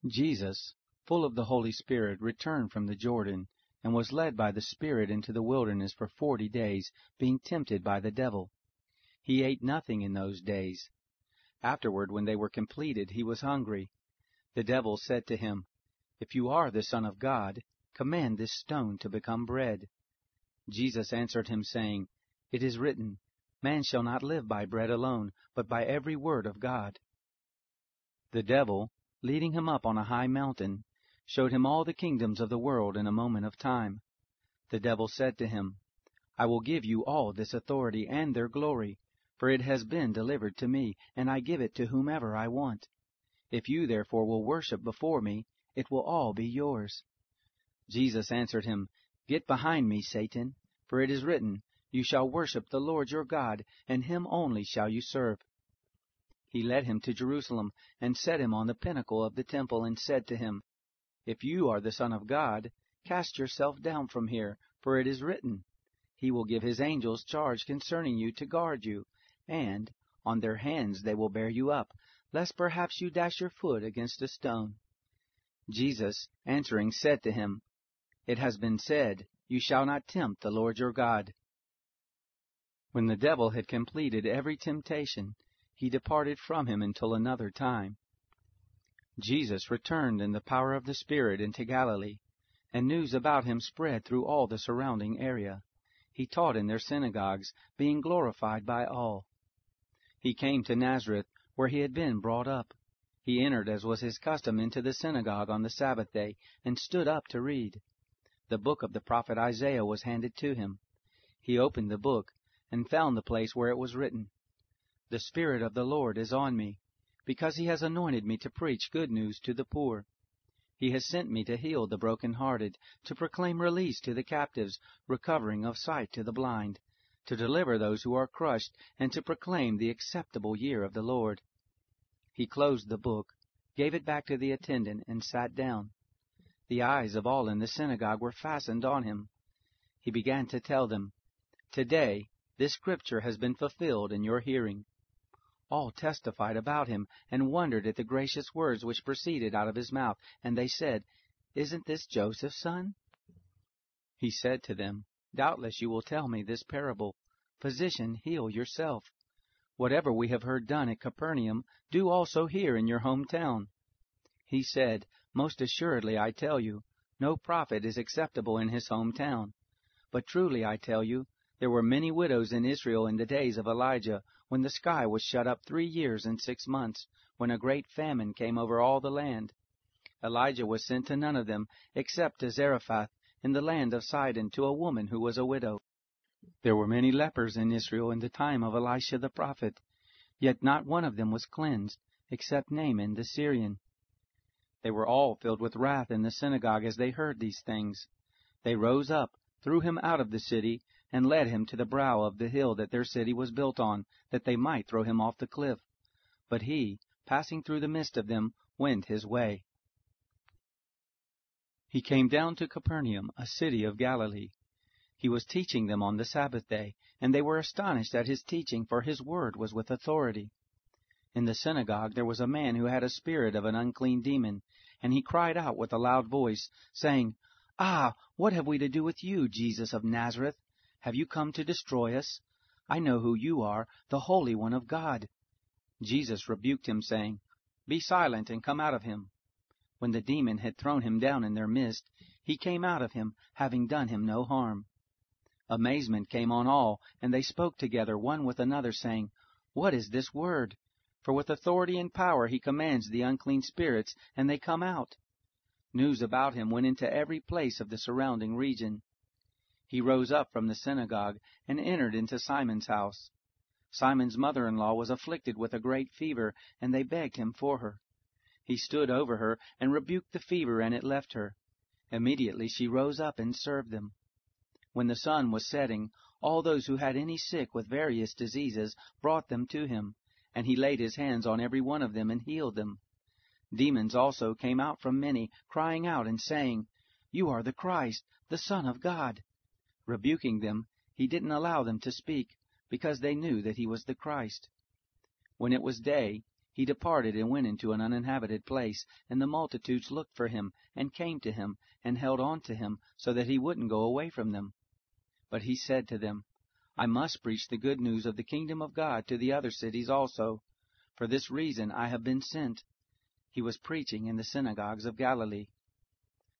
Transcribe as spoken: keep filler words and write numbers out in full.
Jesus, full of the Holy Spirit, returned from the Jordan, and was led by the Spirit into the wilderness for forty days, being tempted by the devil. He ate nothing in those days. Afterward, when they were completed, he was hungry. The devil said to him, "If you are the Son of God, command this stone to become bread." Jesus answered him, saying, "It is written, Man shall not live by bread alone, but by every word of God." The devil, leading him up on a high mountain, showed him all the kingdoms of the world in a moment of time. The devil said to him, "I will give you all this authority and their glory, for it has been delivered to me, and I give it to whomever I want. If you therefore will worship before me, it will all be yours." Jesus answered him, "Get behind me, Satan, for it is written, You shall worship the Lord your God, and him only shall you serve." He led him to Jerusalem, and set him on the pinnacle of the temple, and said to him, "If you are the Son of God, cast yourself down from here, for it is written, He will give his angels charge concerning you to guard you, and on their hands they will bear you up, lest perhaps you dash your foot against a stone." Jesus, answering, said to him, "It has been said, You shall not tempt the Lord your God." When the devil had completed every temptation, he departed from him until another time. Jesus returned in the power of the Spirit into Galilee, and news about him spread through all the surrounding area. He taught in their synagogues, being glorified by all. He came to Nazareth, where he had been brought up. He entered, as was his custom, into the synagogue on the Sabbath day, and stood up to read. The book of the prophet Isaiah was handed to him. He opened the book, and found the place where it was written, "The Spirit of the Lord is on me, because he has anointed me to preach good news to the poor. He has sent me to heal the broken-hearted, to proclaim release to the captives, recovering of sight to the blind, to deliver those who are crushed, and to proclaim the acceptable year of the Lord." He closed the book, gave it back to the attendant, and sat down. The eyes of all in the synagogue were fastened on him. He began to tell them, "Today this scripture has been fulfilled in your hearing." All testified about him, and wondered at the gracious words which proceeded out of his mouth, and they said, "Isn't this Joseph's son?" He said to them, "Doubtless you will tell me this parable, 'Physician, heal yourself. Whatever we have heard done at Capernaum, do also here in your hometown." He said, "Most assuredly I tell you, no prophet is acceptable in his hometown. But truly I tell you, there were many widows in Israel in the days of Elijah, when the sky was shut up three years and six months, when a great famine came over all the land. Elijah was sent to none of them, except to Zarephath, in the land of Sidon, to a woman who was a widow. There were many lepers in Israel in the time of Elisha the prophet, yet not one of them was cleansed, except Naaman the Syrian." They were all filled with wrath in the synagogue as they heard these things. They rose up, threw him out of the city, and led him to the brow of the hill that their city was built on, that they might throw him off the cliff. But he, passing through the midst of them, went his way. He came down to Capernaum, a city of Galilee. He was teaching them on the Sabbath day, and they were astonished at his teaching, for his word was with authority. In the synagogue there was a man who had a spirit of an unclean demon, and he cried out with a loud voice, saying, "Ah, what have we to do with you, Jesus of Nazareth? Have you come to destroy us? I know who you are, the Holy One of God." Jesus rebuked him, saying, "Be silent, and come out of him." When the demon had thrown him down in their midst, he came out of him, having done him no harm. Amazement came on all, and they spoke together one with another, saying, "What is this word? For with authority and power he commands the unclean spirits, and they come out." News about him went into every place of the surrounding region. He rose up from the synagogue, and entered into Simon's house. Simon's mother-in-law was afflicted with a great fever, and they begged him for her. He stood over her, and rebuked the fever, and it left her. Immediately she rose up and served them. When the sun was setting, all those who had any sick with various diseases brought them to him, and he laid his hands on every one of them and healed them. Demons also came out from many, crying out and saying, "You are the Christ, the Son of God." Rebuking them, he didn't allow them to speak, because they knew that he was the Christ. When it was day, he departed and went into an uninhabited place, and the multitudes looked for him, and came to him, and held on to him, so that he wouldn't go away from them. But he said to them, I must preach the good news of the kingdom of God to the other cities also. For this reason I have been sent. He was preaching in the synagogues of Galilee.